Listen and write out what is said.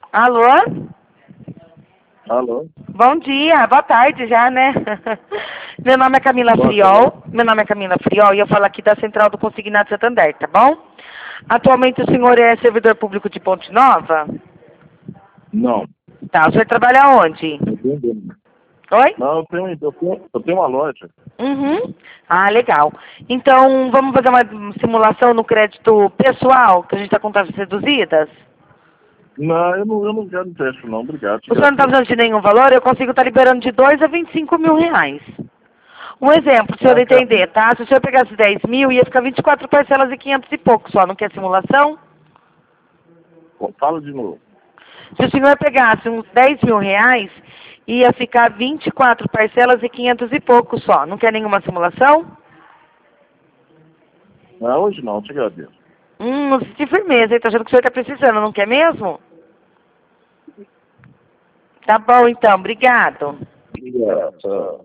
Alô? Alô? Bom dia, boa tarde já, né? Meu nome é Camila Boa Friol. tarde. Meu nome é Camila Friol e eu falo aqui da Central do Consignado Santander, tá bom? Atualmente o senhor é servidor público de Ponte Nova? Não, Tá, o senhor trabalha onde? não entendendo. Oi? Não, eu tenho uma loja. Uhum. Ah, legal. Então, vamos fazer uma simulação no crédito pessoal, que a gente está com taxas reduzidas? Não, eu não quero teste, não. Obrigado, te O senhor não está agradeço. precisando de nenhum valor, eu consigo estar liberando de 2 a 25 mil reais. Um exemplo, para o senhor Ah, tá. entender, tá? Se o senhor pegasse 10 mil, ia ficar 24 parcelas e 500 e pouco só. Não quer simulação? Fala de novo. Se o senhor pegasse uns 10 mil reais, ia ficar 24 parcelas e 500 e pouco só. Não quer nenhuma simulação? Não, hoje não, te agradeço. Não senti firmeza, hein? Tô achando que o senhor está precisando, não quer mesmo? Tá bom, então. Obrigado. Obrigado. Tchau.